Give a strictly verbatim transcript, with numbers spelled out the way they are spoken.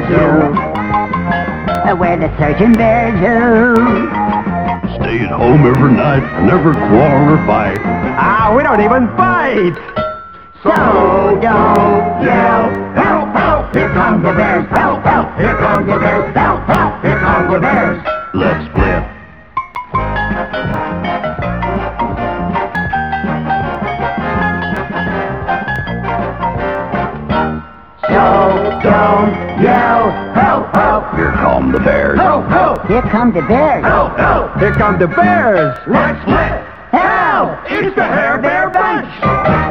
Zoo, uh, where the searching bears who stay at home every night, never quarrel or fight. Ah, we don't even fight. So don't yell, help, help, here come the bears, help, help, here come the bears, help, help, here come the bears. Let's split. So don't yell, help, help, Here come the bears. help, help, here come the bears, Help, help, here come the bears. let's split, help, It's the Hair Bear Bunch.